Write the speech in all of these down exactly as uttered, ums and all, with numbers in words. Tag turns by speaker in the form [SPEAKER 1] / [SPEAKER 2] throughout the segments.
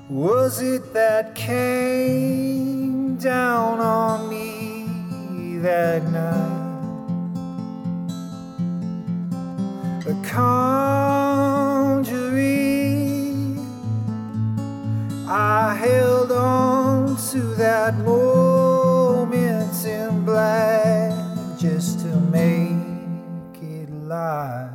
[SPEAKER 1] was it that came down on me that night? A conjuring. I held on to that moment in black just to make it live.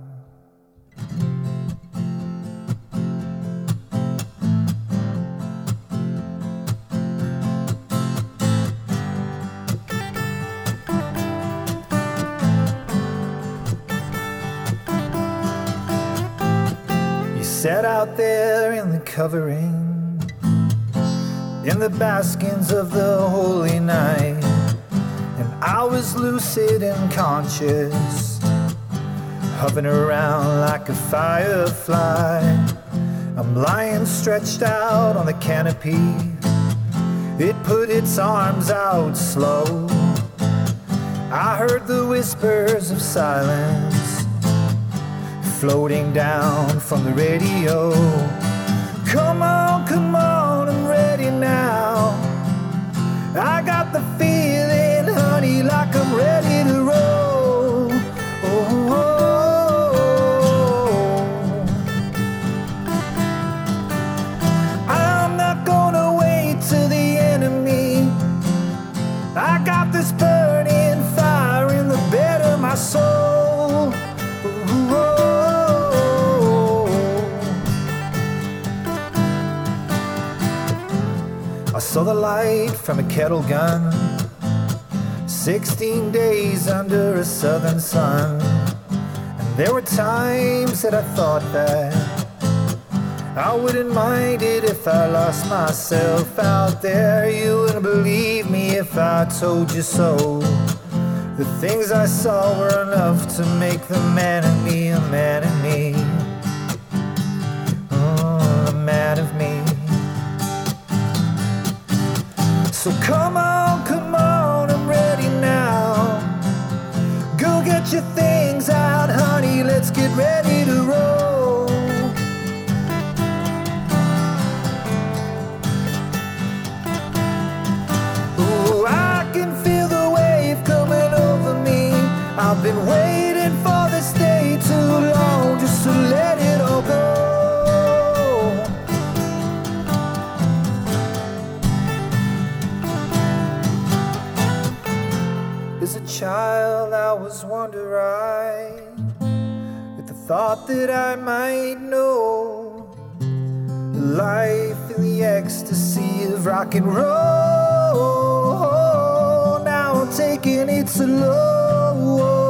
[SPEAKER 1] Sat out there in the covering, in the baskins of the holy night, and I was lucid and conscious, hovering around like a firefly. I'm lying stretched out on the canopy. It put its arms out slow. I heard the whispers of silence floating down from the radio. Come on, come on, I'm ready now. I got the feeling, honey, like I'm ready to roll. Oh, oh, oh. I'm not gonna wait till the enemy. I got this burning fire in the bed of my soul. Oh, oh. I saw the light from a kettle gun, sixteen days under a southern sun. And there were times that I thought that I wouldn't mind it if I lost myself out there. You wouldn't believe me if I told you so. The things I saw were enough to make the man in me a man in me. Oh, a man of me. So come on, come on, I'm ready now. Go get your things out, honey, let's get ready to roll. Oh, I can feel the wave coming over me. I've been waiting for this day too long just to let it all go. As a child I was wondering, with the thought that I might know life in the ecstasy of rock and roll. Now I'm taking it slow.